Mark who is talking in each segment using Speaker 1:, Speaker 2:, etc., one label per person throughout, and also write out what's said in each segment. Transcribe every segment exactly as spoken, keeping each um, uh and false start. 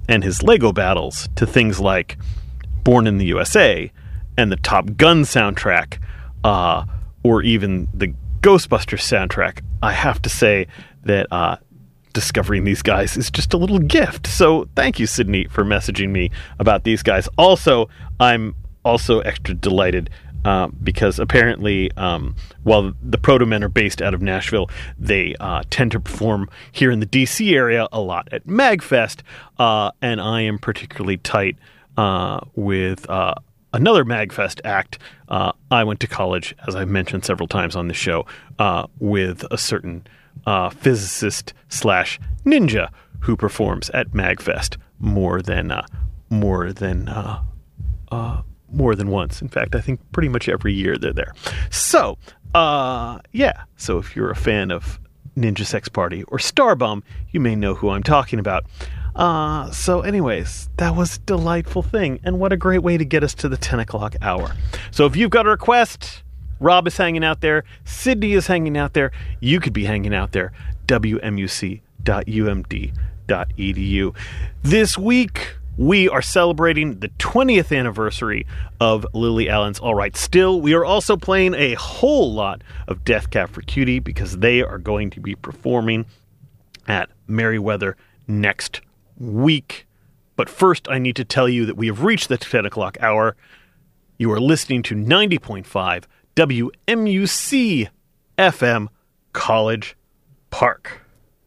Speaker 1: and his Lego battles to things like Born in the U S A and the Top Gun soundtrack, uh, or even the Ghostbusters soundtrack, I have to say that uh, discovering these guys is just a little gift. So thank you, Sydney, for messaging me about these guys. Also, I'm also extra delighted uh, because apparently um, while the Proto-Men are based out of Nashville, they uh, tend to perform here in the D C area a lot at MagFest, uh, and I am particularly tight uh, with uh, another MagFest act. Uh, I went to college, as I've mentioned several times on the show, uh, with a certain uh, physicist slash ninja who performs at MagFest more than uh, more than uh, uh, more than once. In fact, I think pretty much every year they're there. So, uh, yeah. So if you're a fan of Ninja Sex Party or Starbum, you may know who I'm talking about. Uh, so anyways, that was a delightful thing. And what a great way to get us to the ten o'clock hour. So if you've got a request, Rob is hanging out there, Sydney is hanging out there, you could be hanging out there, W M U C dot U M D dot E D U. This week, we are celebrating the twentieth anniversary of Lily Allen's All Right Still. We are also playing a whole lot of Death Cab for Cutie because they are going to be performing at Merriweather next week. But first, I need to tell you that we have reached the ten o'clock hour. You are listening to ninety point five W M U C F M College Park.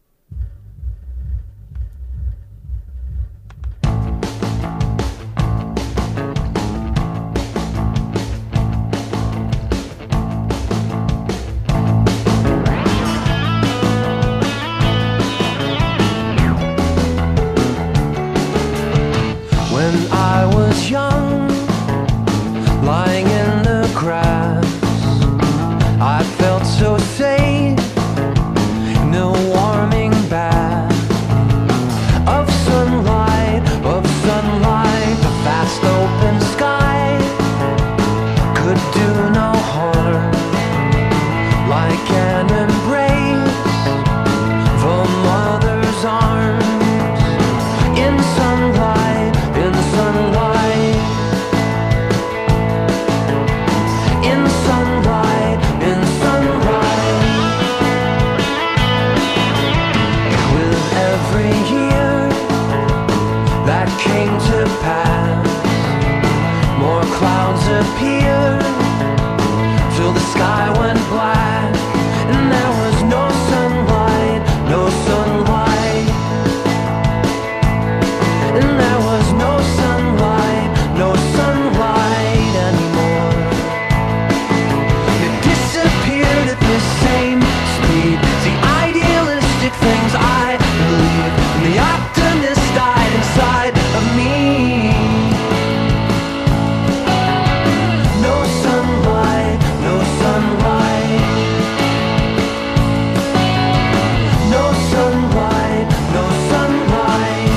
Speaker 2: Young, lying in the grass, I felt so safe, no warming bath of sunlight, of sunlight, the vast open sky could do no harm, like an embrace of a mother's arms, in sunlight, in sunlight. Came to pass, more clouds appeared till the sky went black, and there was no sunlight, no sunlight, and there was no sunlight, no sunlight anymore. It disappeared at the same speed, the idealistic things I believe, and the optimist died inside of me. No sunlight, no sunlight, no sunlight, no sunlight.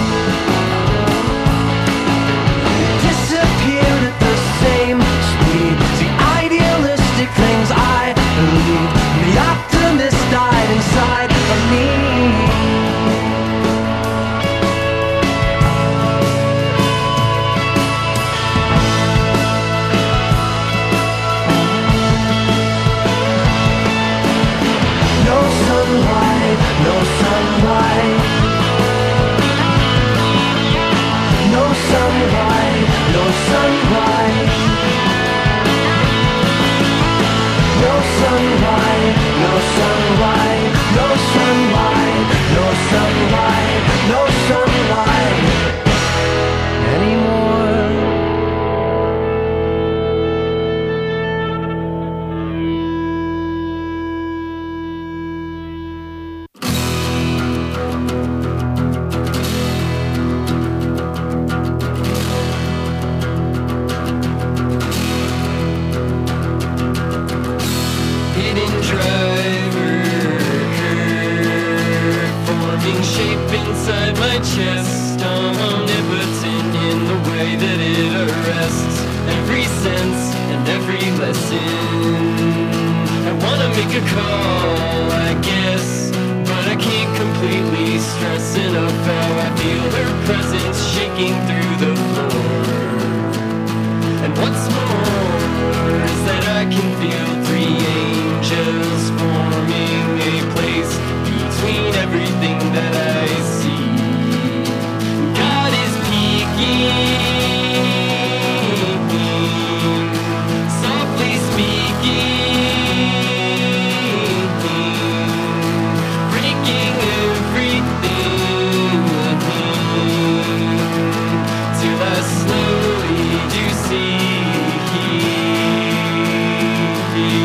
Speaker 2: It disappeared at the same speed, the idealistic things I believe, the optimist died inside of me. No sunlight, no sunlight, no sunlight, no sunlight, no sunlight, no sunlight, no sunlight, no sunlight anymore.
Speaker 3: Inside my chest, I'm omnipotent in the way that it arrests every sense and every lesson. I wanna make a call, I guess, but I I can't completely stress enough how I feel her presence shaking through the floor. And what's more is that I can feel three angels forming a place between everything that I see. God is peeking, softly speaking, breaking everything, till I slowly do see.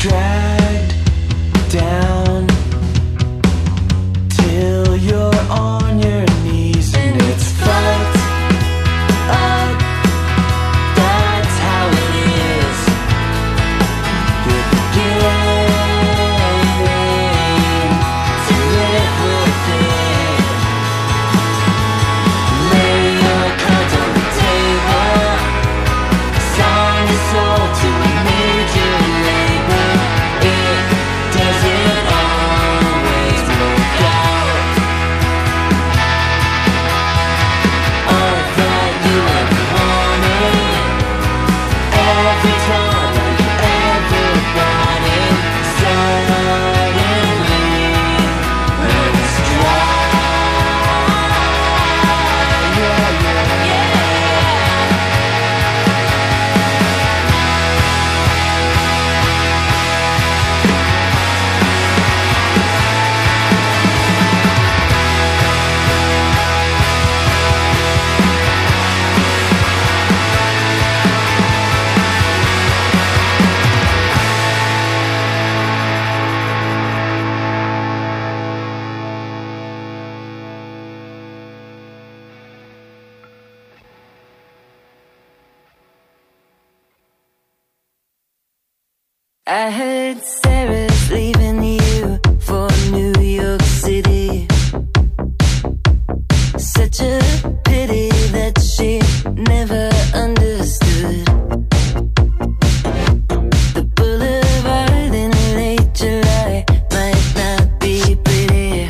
Speaker 2: dragged down till you're on your knees and it's fucked up. That's how it is. You're beginning to live with it. Lay your cards on the table. Sign your soul to a major label. It doesn't always work out. All that you ever wanted, every time that you ever wanted, suddenly runs dry. Yeah, yeah, yeah. I heard Sarah's leaving you for New York City. Such a pity that she never understood. The boulevard in late July might not be pretty,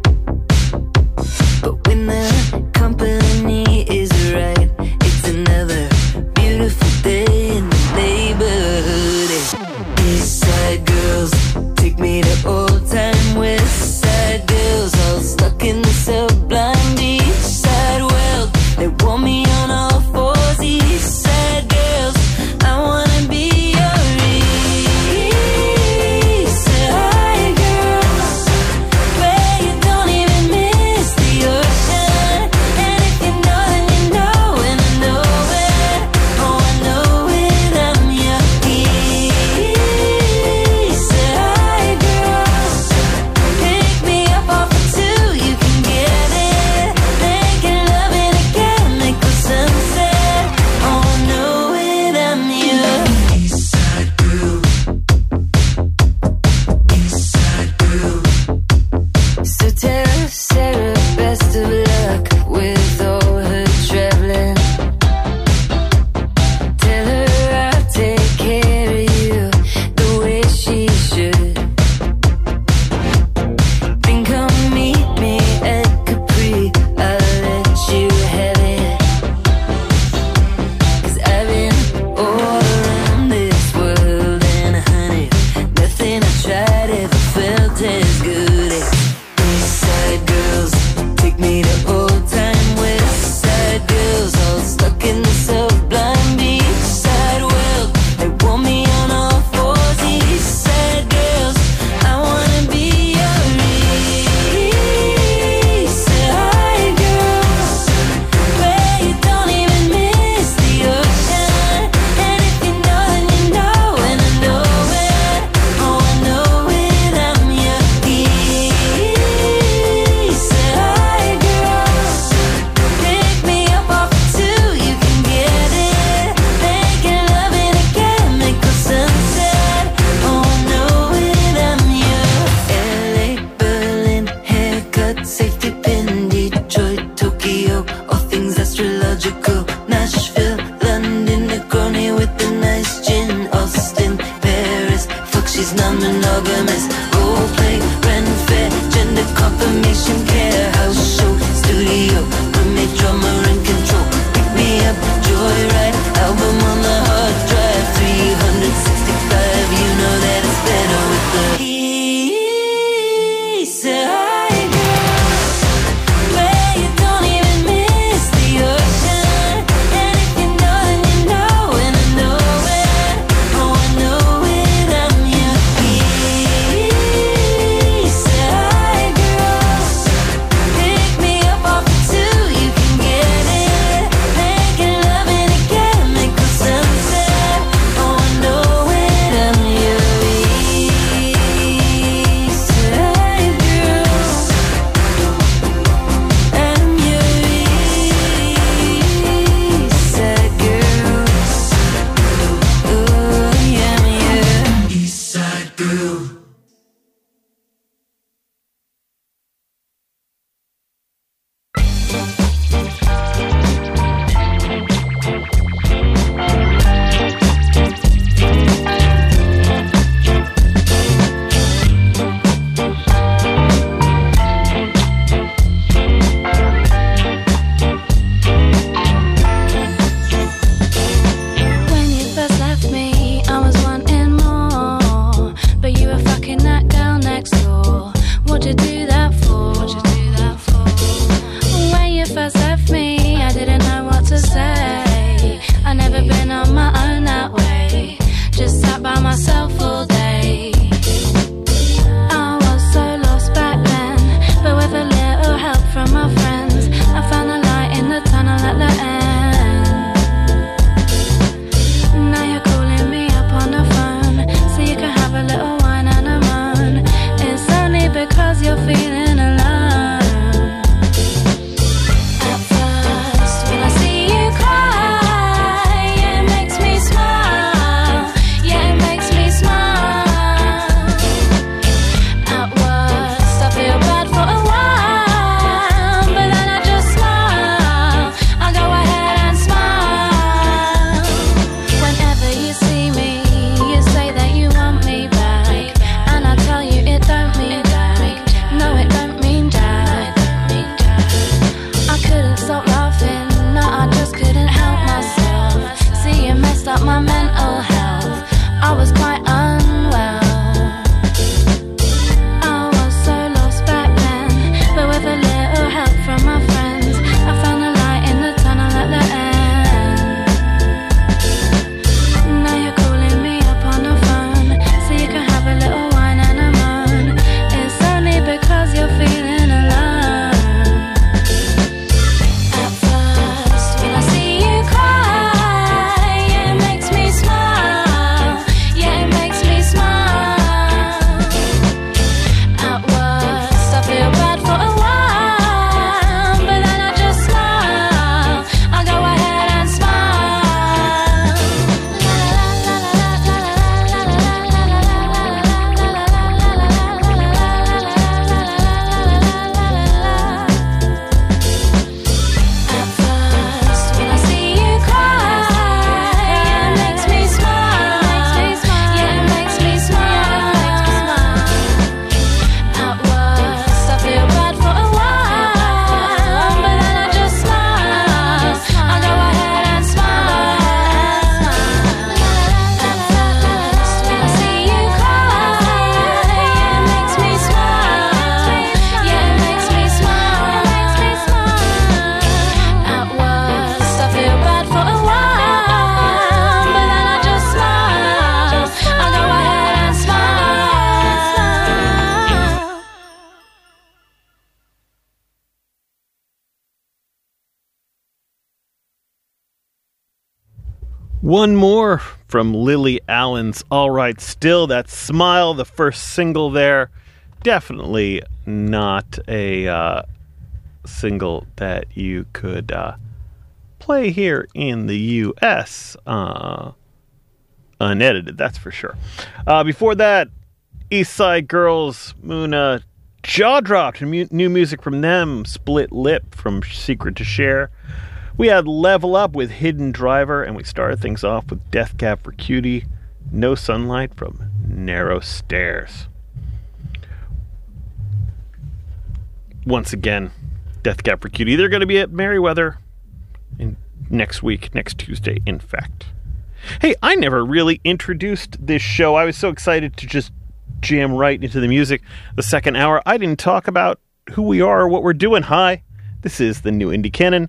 Speaker 2: but when the company is right, it's another beautiful day in the neighborhood. East Side girls take me to old time West Side girls, all stuck in the sublime East Side world. They want me on all fours. East Side girls, I wanna be your East Side girls, where you don't even miss the ocean. And if you know, then you know, and I know it. Oh, I know it, I'm your East Side girls. Pick me up off of two, you can get it. Making love in a chemical sunset. Oh, I know it, I'm your East Side girl. East Side girl. So tell Sarah best of luck with all her traveling. Tell her I'll take care of you the way she should. Then come meet me at Capri, I'll let you have it. Cause I've been all around this world, and honey, nothing I tried ever felt as good as East Side girls. Take me to old time West Side girls, all stuck in the sublime East Side world. They want me on all fours. East Side girls, I wanna be your East Side girls, where you don't even miss the ocean. And if you know, then you know, and I know it. Oh, I know it, I'm your East Side girls. Pick me up off of two, you can get it. Making love in a chemical sunset. Oh, I know it, I'm your L A, Berlin, haircut, safety pin, Detroit, Tokyo, all things astrological. Nashville, London, Negroni with the nice gin. Austin, Paris, fuck, she's non-monogamous. Role play, rent fair, gender confirmation, care, house show, studio, roommate, drummer in control. Pick me up, joyride, album on the hard drive. three sixty-five, you know that it's better with the East Side girls, where you don't even miss the ocean. And if you know, then you know, and I know it. Oh, I know it, I'm your East Side girls. Pick me up off of two, you can get it. Making love in a chemical sunset.
Speaker 1: One more from Lily Allen's All Right Still. That Smile, the first single there. Definitely not a uh, single that you could uh, play here in the U S Uh, unedited, that's for sure. Uh, before that, East Side Girls, Muna, Jaw Dropped, mu- new music from them. Split Lip from Secret to Share. We had Level Up with Hidden Driver, and we started things off with Death Cab for Cutie, No Sunlight from Narrow Stairs. Once again, Death Cab for Cutie. They're going to be at Merriweather in next week, next Tuesday, in fact. Hey, I never really introduced this show. I was so excited to just jam right into the music. The second hour, I didn't talk about who we are or what we're doing. Hi, this is the New Indie Canon.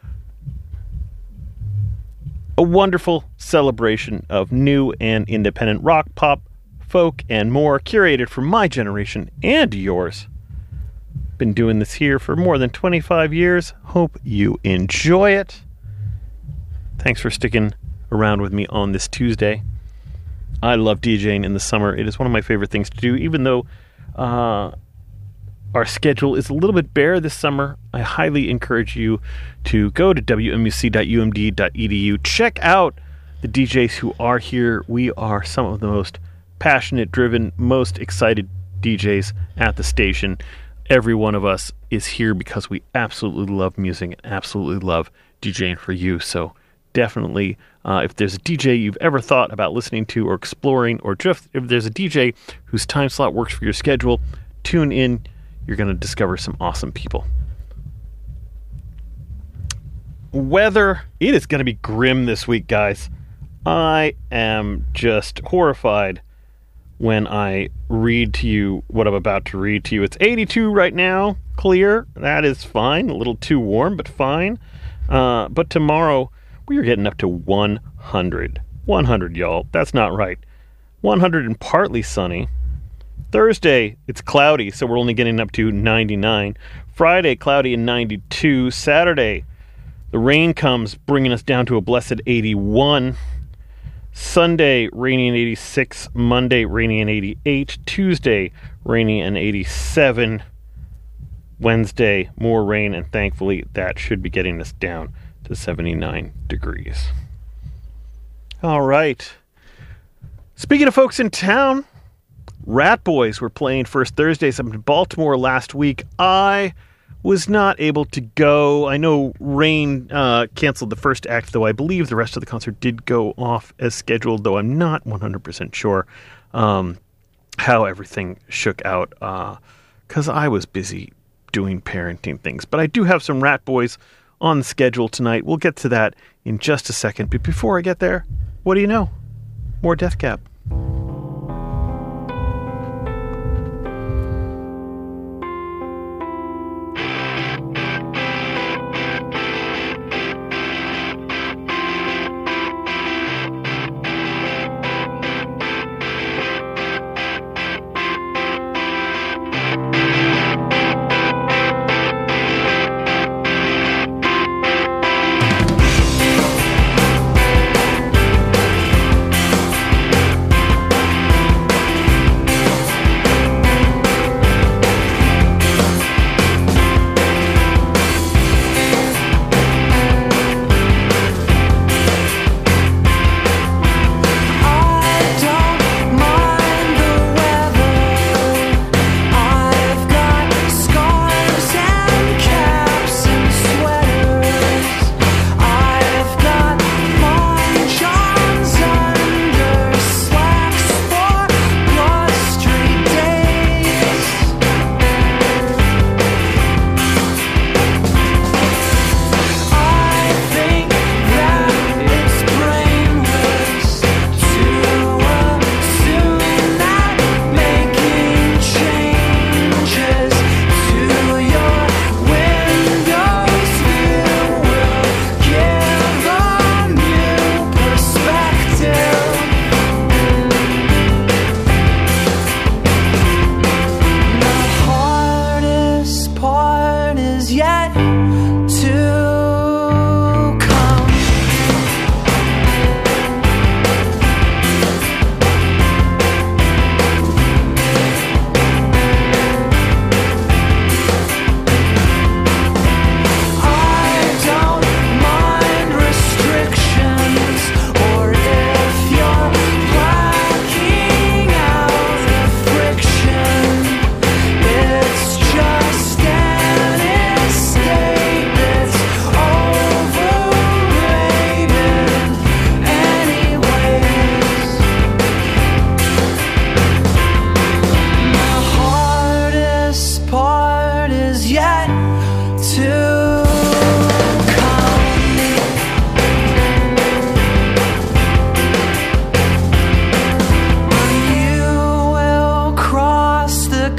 Speaker 1: A wonderful celebration of new and independent rock, pop, folk, and more, curated for my generation and yours. Been doing this here for more than twenty-five years. Hope you enjoy it. Thanks for sticking around with me on this Tuesday. I love DJing in the summer. It is one of my favorite things to do, even though uh, our schedule is a little bit bare this summer. I highly encourage you to go to w m u c dot u m d dot e d u. Check out the D Js who are here. We are some of the most passionate, driven, most excited D Js at the station. Every one of us is here because we absolutely love music and absolutely love DJing for you. So definitely, uh, if there's a D J you've ever thought about listening to or exploring, or just if there's a D J whose time slot works for your schedule, tune in. You're going to discover some awesome people. Weather, it is going to be grim this week, guys. I am just horrified when I read to you what I'm about to read to you. It's eighty-two right now, clear. That is fine. A little too warm, but fine. Uh, but tomorrow, we are getting up to one hundred. one hundred, y'all. That's not right. one hundred and partly sunny. Thursday, it's cloudy, so we're only getting up to ninety-nine. Friday, cloudy and ninety-two. Saturday, the rain comes, bringing us down to a blessed eighty-one. Sunday, rainy and eighty-six. Monday, rainy and eighty-eight. Tuesday, rainy and eighty-seven. Wednesday, more rain, and thankfully, that should be getting us down to seventy-nine degrees. All right. Speaking of folks in town, Rat Boys were playing First Thursdays up in Baltimore last week. I was not able to go. I know Rain uh, canceled the first act, though I believe the rest of the concert did go off as scheduled, though I'm not one hundred percent sure um, how everything shook out, because uh, I was busy doing parenting things. But I do have some Rat Boys on the schedule tonight. We'll get to that in just a second. But before I get there, what do you know? More Death Cab.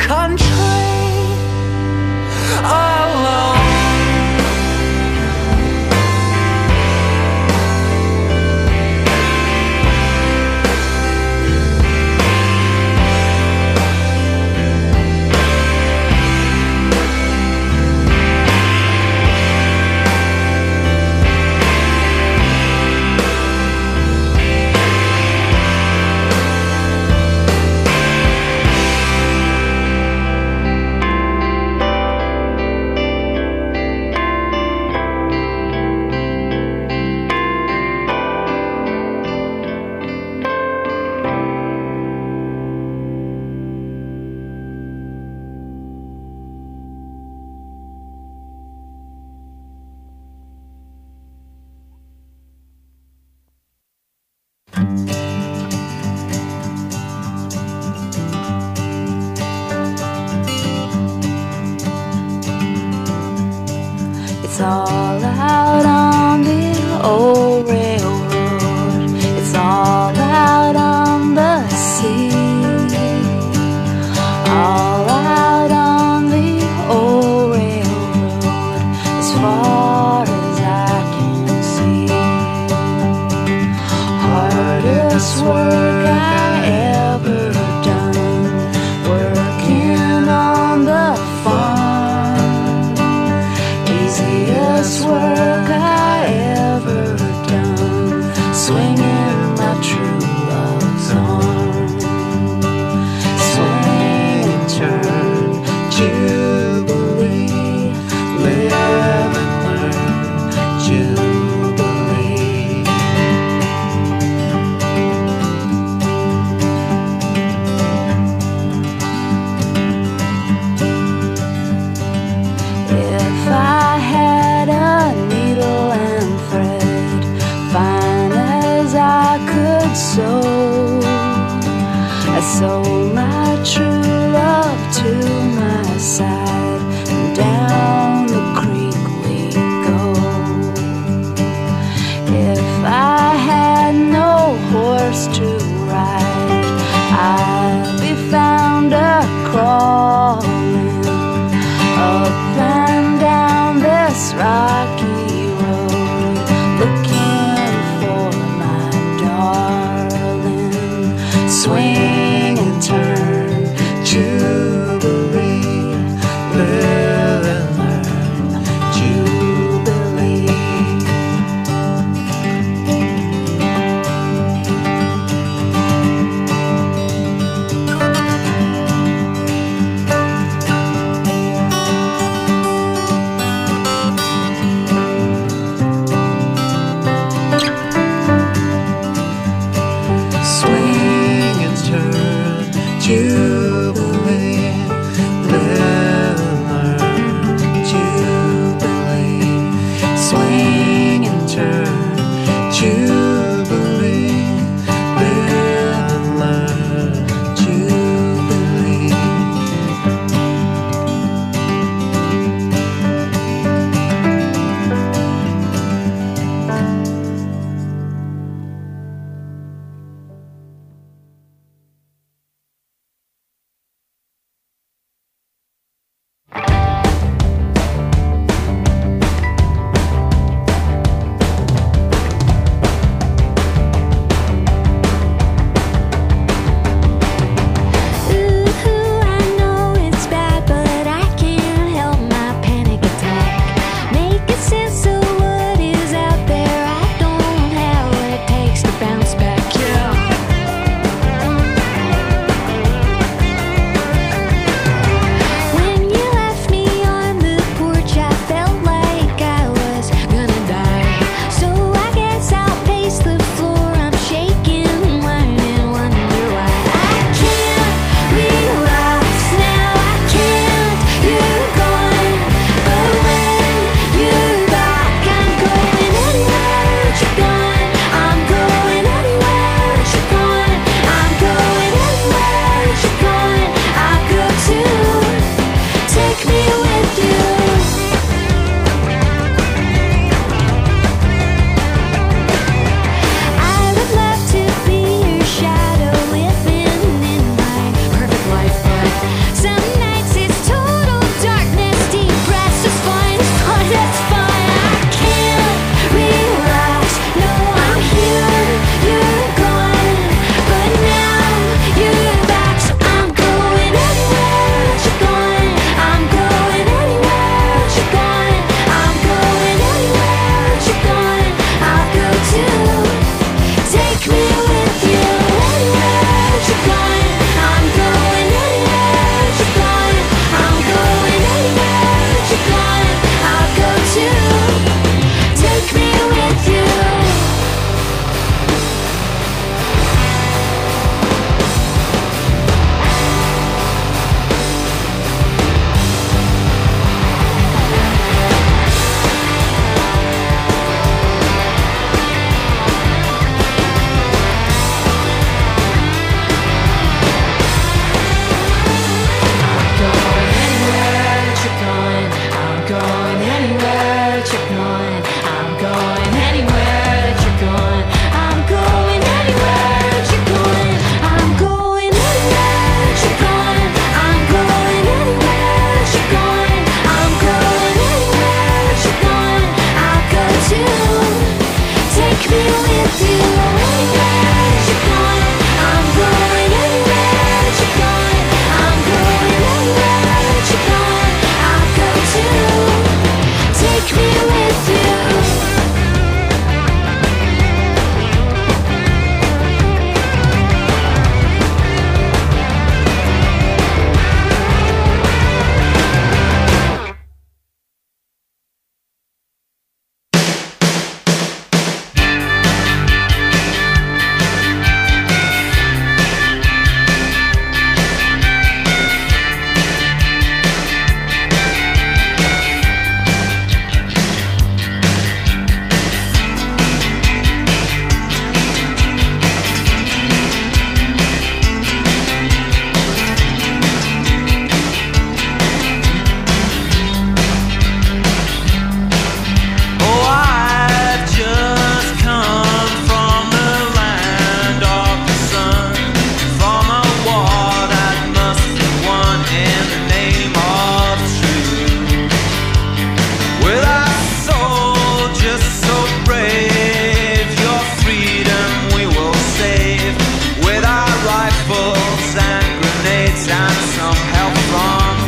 Speaker 2: country alone.
Speaker 4: It's all out on the old railroad. It's all out on the sea. All out on the old railroad, as far as I can see. Hardest work I ever done, working on the farm. Easiest work I ever done, swinging my true love's arm. Swing and turn, jubilee, live and learn, jubilee. If I had a needle and thread, fine as I could sew, I sew my true love to my side, and down the creek we go. If I had no horse to ride, I'd be found a crawling up and down this rocky road, looking for my darling. Swing and turn, jubilee, live and learn, jubilee. Swing and turn, jubilee, live and learn, jubilee. Swing and turn, jubilee.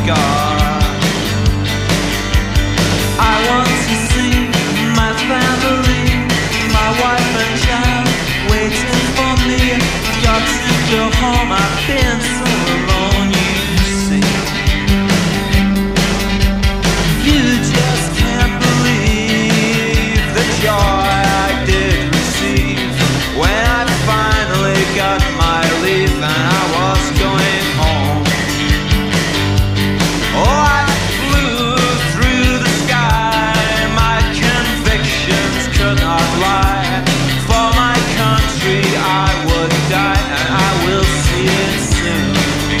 Speaker 2: scar. I want to see my family, my wife and child waiting for me. Got to go home, I've been so alone, you see. You just can't believe the joy I did receive when I finally got my leave and I was going home. Oh, I flew through the sky, my convictions could not lie. For my country I would die, and I will see it soon.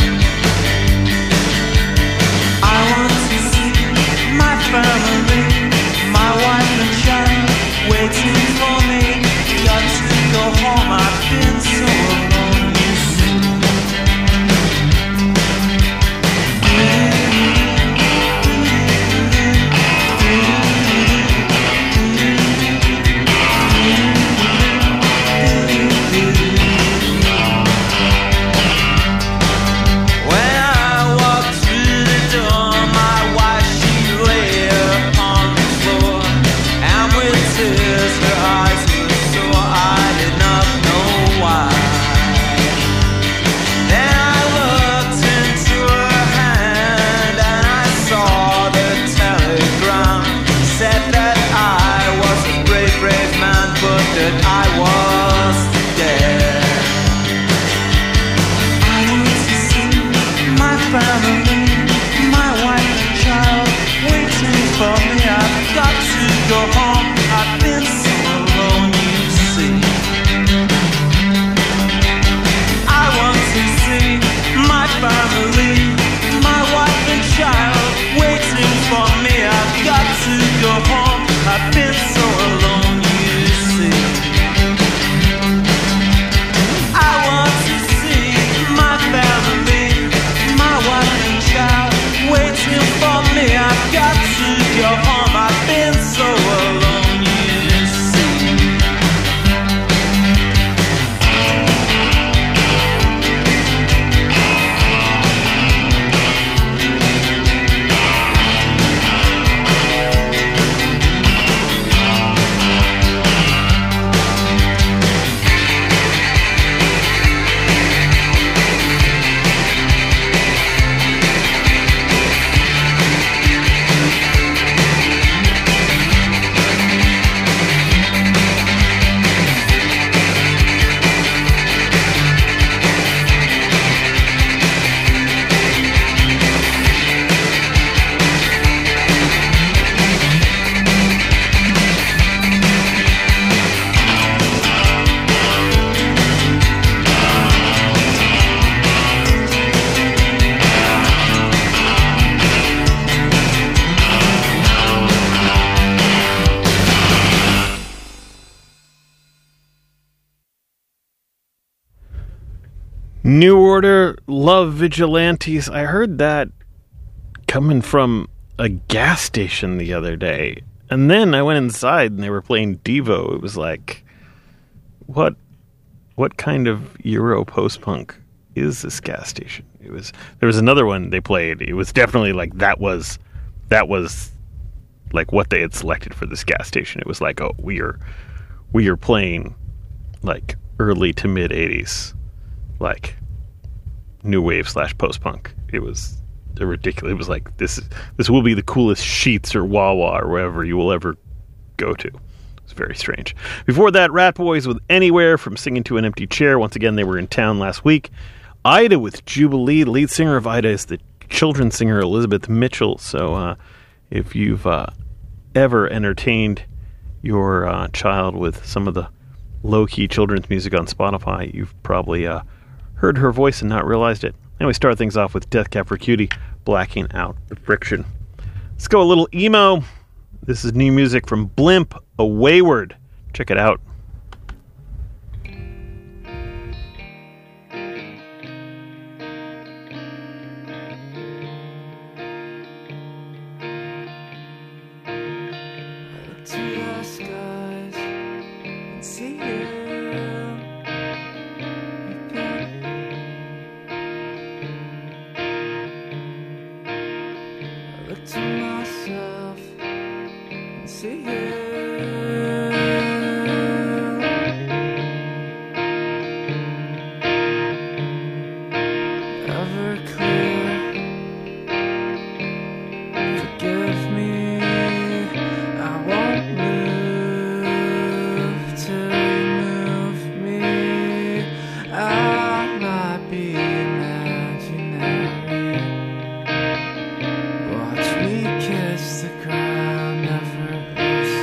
Speaker 2: I want to see my family, my wife and child waiting for me. Got to go home, I've been so alone, you see. When I walked through the door, my wife, she lay upon the floor, and with tears her eyes were sore, I did not know why. Then I looked into her hand, and I saw the telegram. Said that I was a brave, brave man, but that I was dead. I want to see my family, my wife and child waiting for me. I've got to go home, I've been so alone, you see. I want to see my family, my wife and child waiting for me. I've got to go home, I've been so alone, you see. I want to see my family, my wife and child waiting for me. I've got to go home, I've been so alone, you see.
Speaker 1: New Order, Love Vigilantes. I heard that coming from a gas station the other day. And then I went inside and they were playing Devo. It was like, what what kind of Euro post-punk is this gas station? It was there was another one they played. It was definitely like that was that was like what they had selected for this gas station. It was like, oh, we are we are playing like early to mid eighties, like new wave slash post punk. It was a ridiculous. It was like this. This will be the coolest Sheetz or Wawa or wherever you will ever go to. It's very strange. Before that, Rat Boys with Anywhere from Singing to an Empty Chair. Once again, they were in town last week. Ida with Jubilee. The lead singer of Ida is the children's singer Elizabeth Mitchell. So uh, if you've uh, ever entertained your uh, child with some of the low-key children's music on Spotify, you've probably uh, heard her voice and not realized it. And we start things off with Death Cab for Cutie, Blacking Out the Friction. Let's go a little emo. This is new music from Blimp, A Wayward. Check it out.
Speaker 2: to myself and see you. Everclear, forgive me, I won't move till you move me. I might be imaginary. Watch me kiss the ground, never lose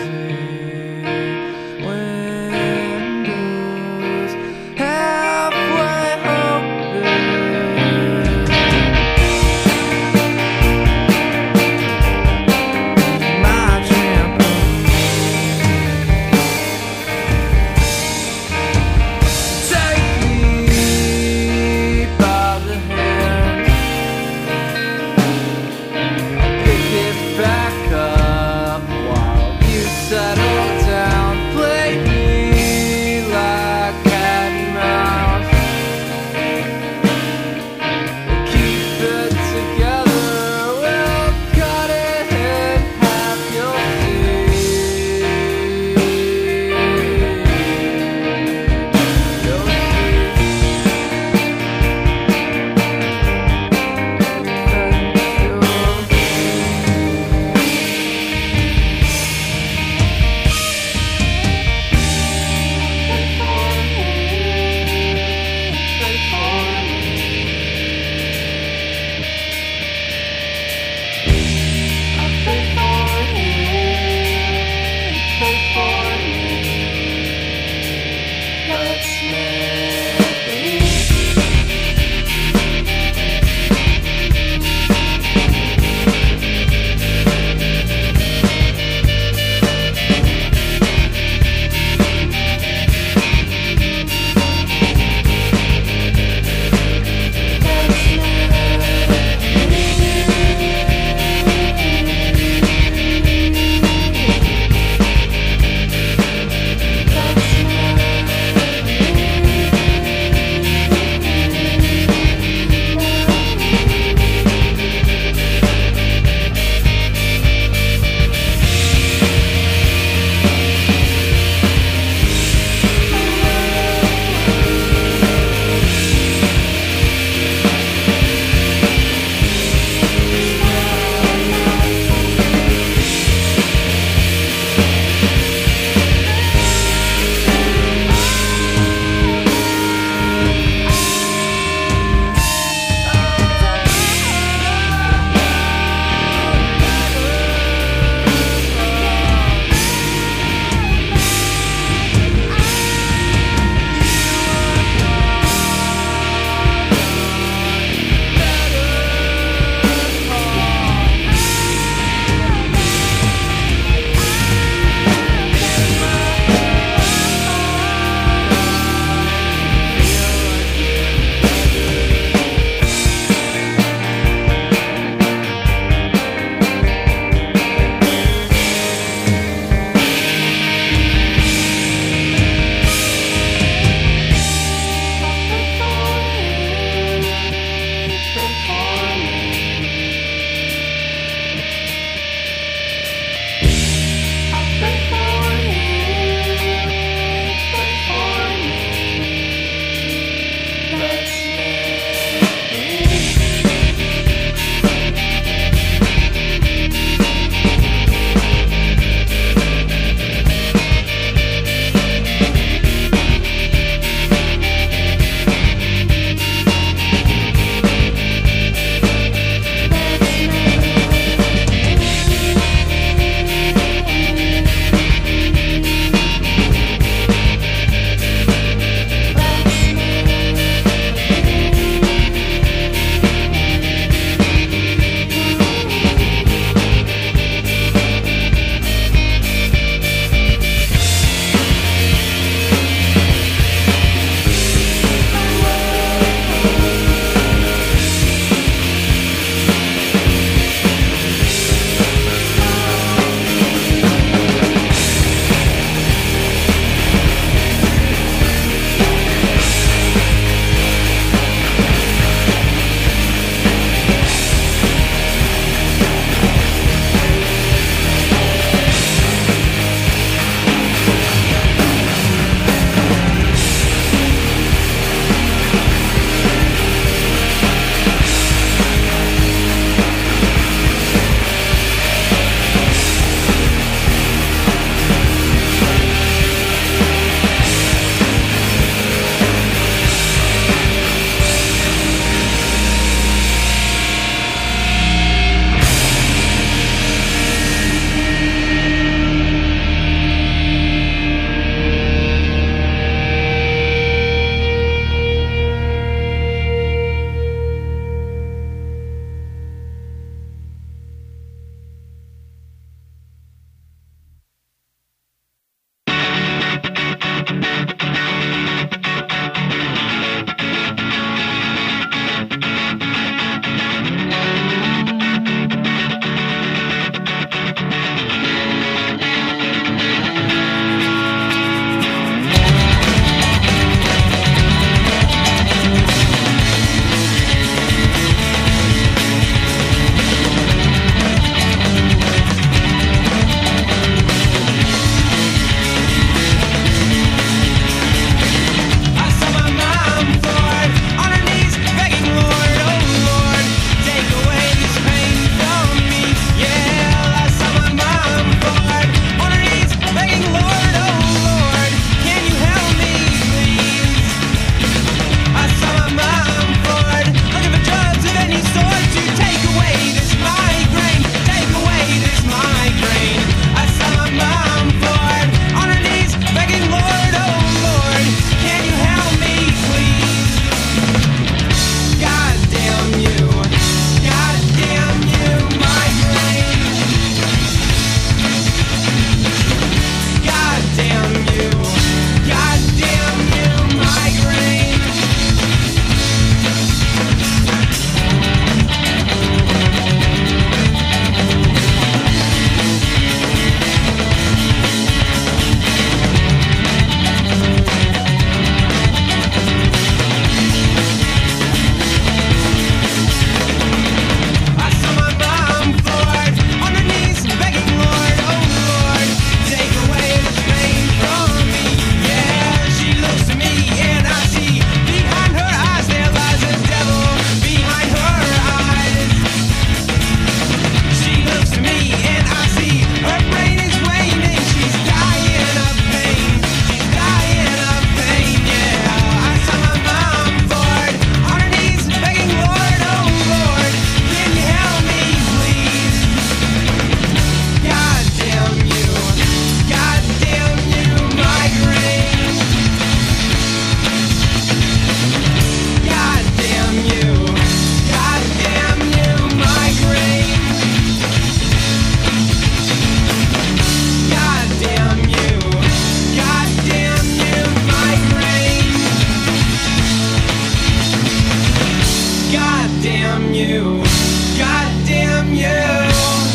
Speaker 3: you. Goddamn you.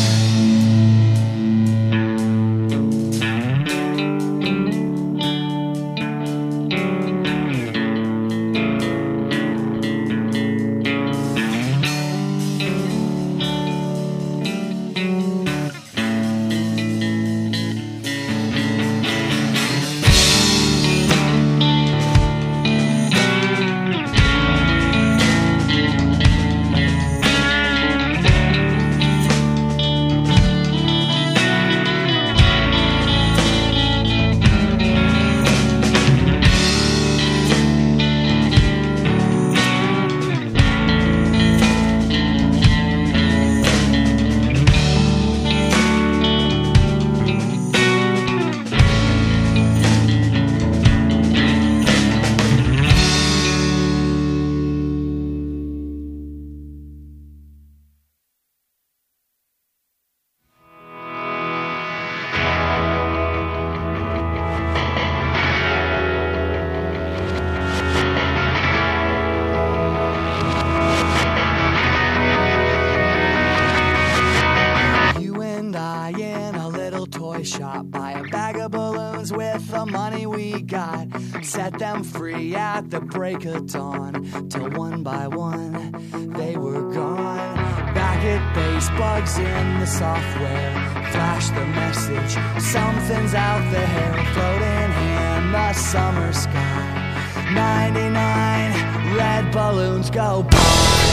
Speaker 2: You and I in a little toy shop, buy a bag of balloons with the money we got, set them free at the break of dawn, till one by one they were gone. Back at base, bugs in the software flash the message, something's out there, floating in the summer sky. ninety-nine red balloons go by.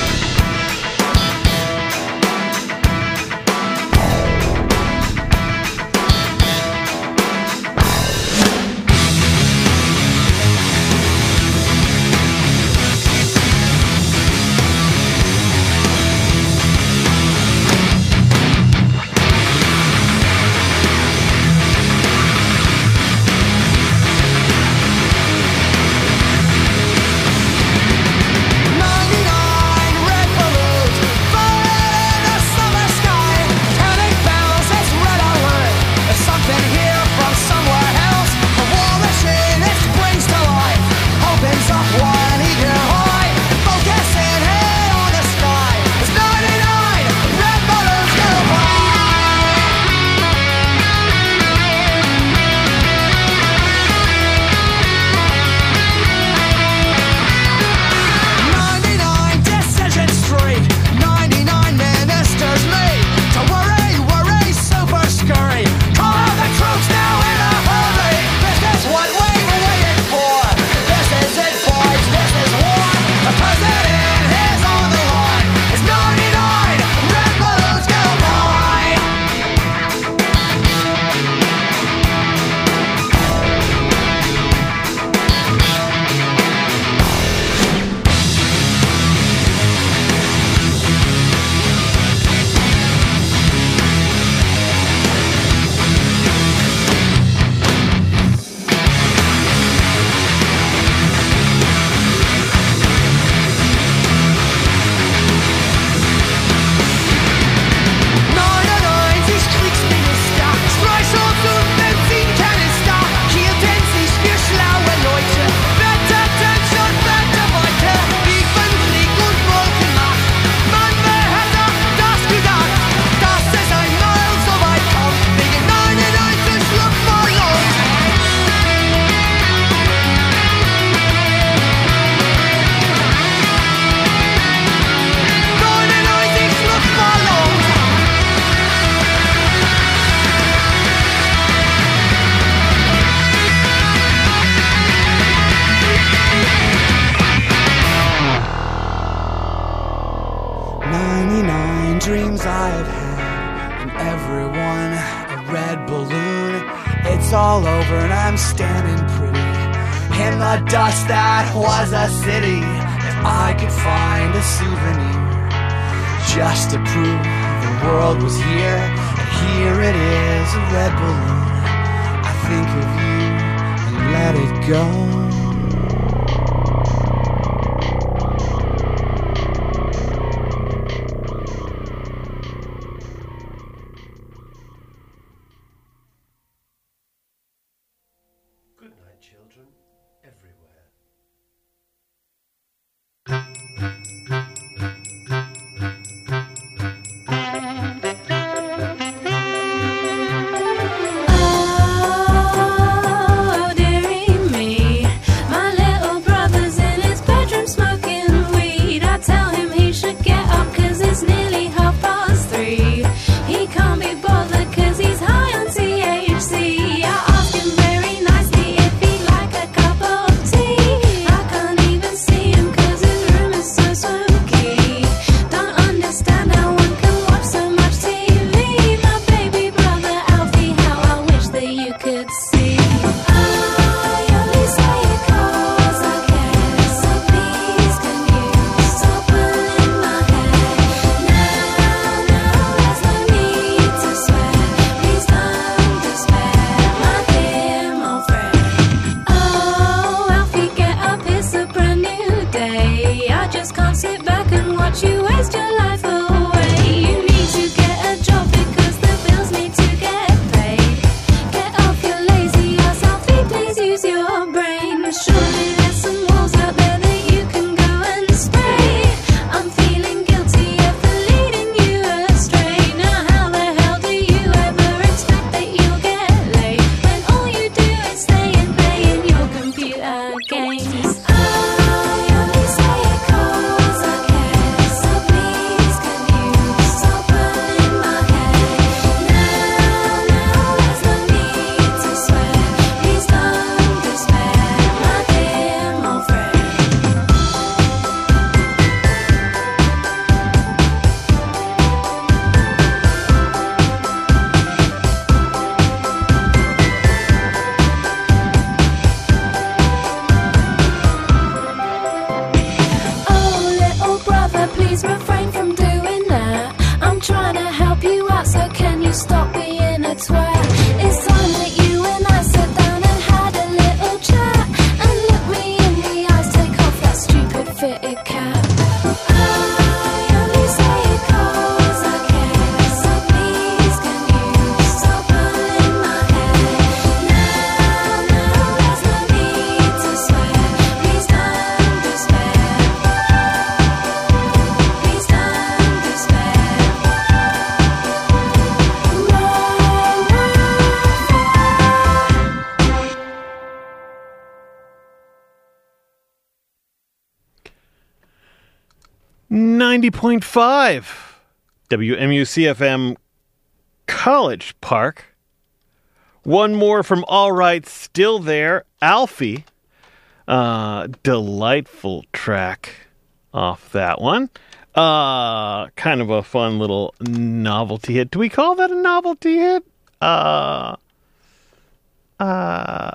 Speaker 2: Dreams I've had, and everyone a red balloon. It's all over and I'm standing pretty in the dust that was a city. If I could find a souvenir just to prove the world was here, and here it is, a red balloon. I think of you and let it go.
Speaker 5: Good night, children, everywhere.
Speaker 1: ninety point five, W M U C F M College Park. One more from All Right, Still There, Alfie. Uh, delightful track off that one. Uh, kind of a fun little novelty hit. Do we call that a novelty hit? Uh, uh,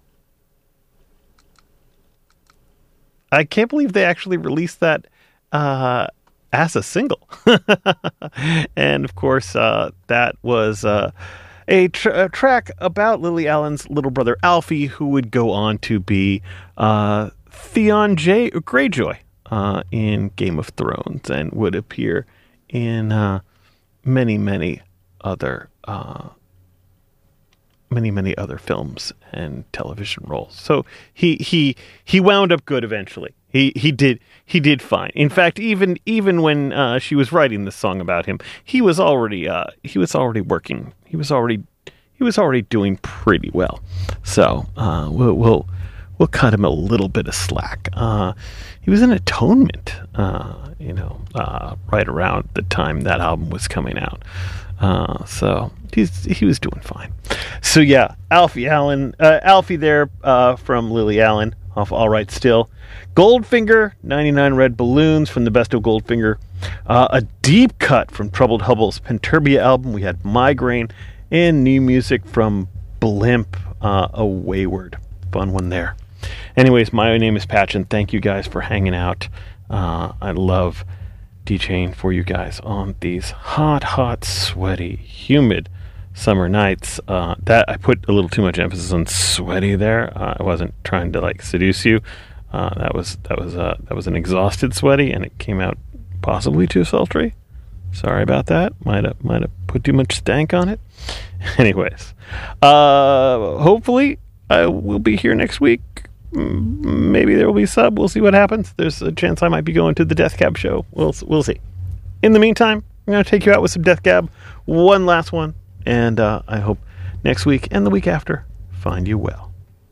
Speaker 1: I can't believe they actually released that uh, as a single. And, of course, uh, that was uh, a, tr- a track about Lily Allen's little brother, Alfie, who would go on to be uh, Theon J- Greyjoy uh, in Game of Thrones and would appear in uh, many, many other uh, many, many other films and television roles. So he he he wound up good eventually. He he did he did fine. In fact, even even when uh, she was writing this song about him, he was already uh, he was already working. He was already he was already doing pretty well. So uh, we'll we'll we'll cut him a little bit of slack. Uh, he was in Atonement, uh, you know, uh, right around the time that album was coming out. Uh, so he's he was doing fine. So yeah, Alfie Allen, uh, Alfie there uh, from Lily Allen off All Right Still. Goldfinger, ninety-nine Red Balloons from the Best of Goldfinger. Uh, a deep cut from Troubled Hubble's Penturbia album. We had Migraine and new music from Blimp, uh, A Wayward. Fun one there. Anyways, my name is Patch, and thank you guys for hanging out. Uh, I love DJing for you guys on these hot, hot, sweaty, humid summer nights. Uh, that I put a little too much emphasis on sweaty there. Uh, I wasn't trying to like seduce you. Uh, that was that was uh, that was an exhausted sweaty, and it came out possibly too sultry. Sorry about that. Might have might have put too much stank on it. Anyways, uh, hopefully I will be here next week. Maybe there will be sub. We'll see what happens. There's a chance I might be going to the Death Cab show. We'll we'll see. In the meantime, I'm going to take you out with some Death Cab. One last one. And uh, I hope next week and the week after find you well.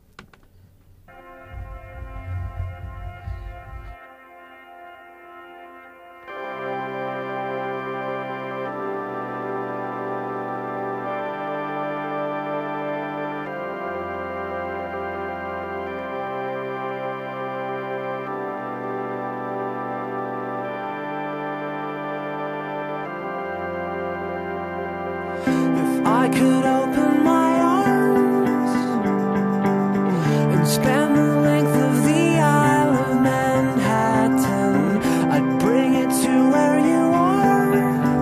Speaker 2: I could open my arms and span the length of the Isle of Manhattan. I'd bring it to where you are,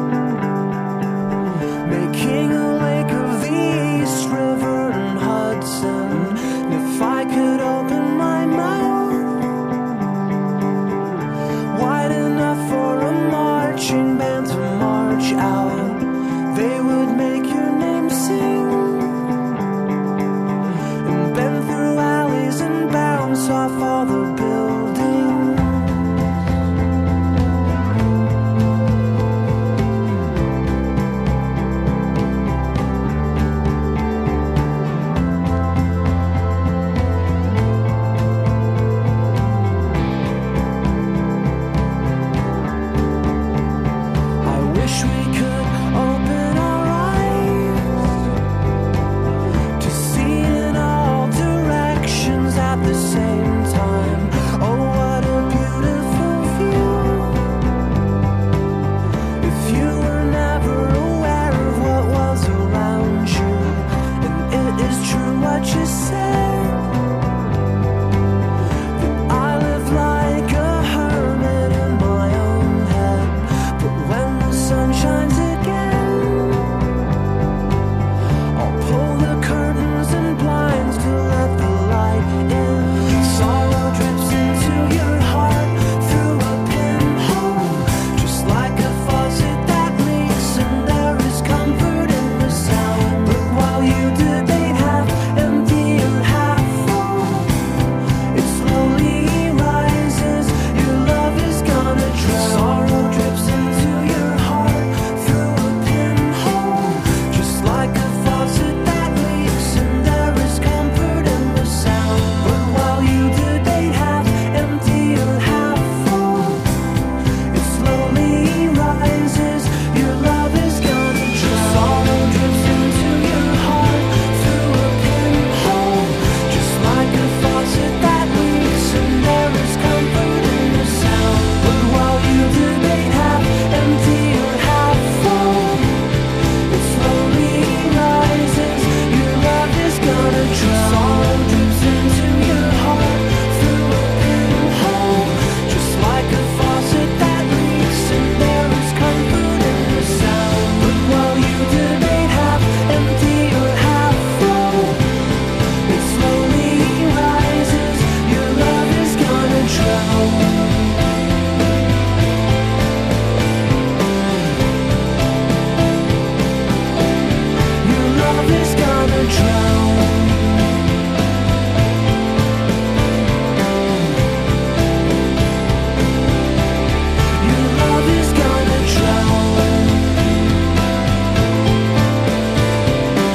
Speaker 2: making a lake of the East River and Hudson. And if I could open my mouth wide enough for a marching band to march out, they would make your name sing and bend through alleys and bounce off all the buildings. I wish we